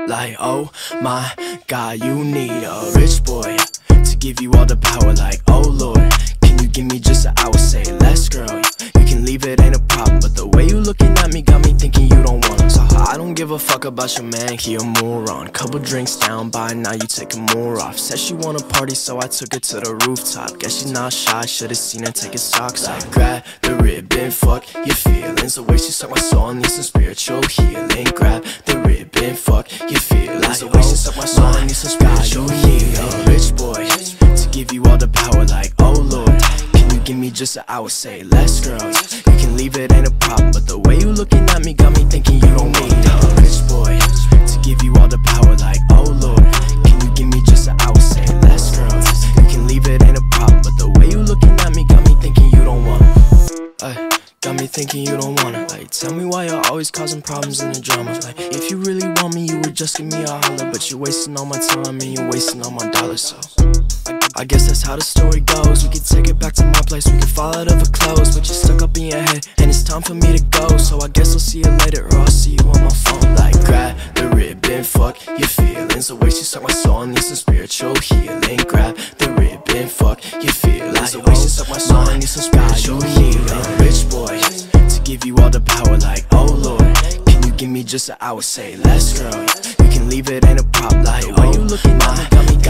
like, oh my God, you need a rich boy to give you all the power, like, oh Lord, can you give me just an hour? Say less, girl, you can leave, it ain't a problem, but the way you looking at me got me thinking you don't want it. So I don't give a fuck about your man, he a moron. Couple drinks down, by now you taking more off. Said she wanna party, so I took her to the rooftop. Guess she's not shy, should've seen her take his socks off. Grab the ribbon, fuck your feelings. The way she suck my soul, needs some spiritual healing. Grab the ribbon, fuck your feelings. The way she suck my soul, needs some spiritual healing. A rich boy to give you all the power, like, oh Lord, can you give me just an hour? Say less, girl, you can leave, it ain't a problem, but the way you looking at me got me thinking you don't need a rich boy to give you all the power, like, oh Lord, can you give me just an hour? Say less, girl, you can leave, it ain't a problem, but the way you looking at me got me thinking you don't want it. Got me thinking you don't want it. Like, tell me why you're always causing problems and the drama. Like, if you really want me, you would just give me a holler, but you're wasting all my time and you're wasting all my dollars. So I guess that's how the story goes. We could take it back to my place, we could fall out of a clothes, but you're stuck up in your head and it's time for me to go. So I guess I'll see you later, or I'll see you on my phone. Like, grab the ribbon, fuck your feelings. The way she suck my soul, needs some spiritual healing. Grab the ribbon, fuck your feelings. The way she suck my soul, needs some spiritual healing. A rich boy to give you all the power, like, oh Lord, can you give me just an hour? Say less, girl, you can leave, it ain't a problem. Like, why you looking at me, got me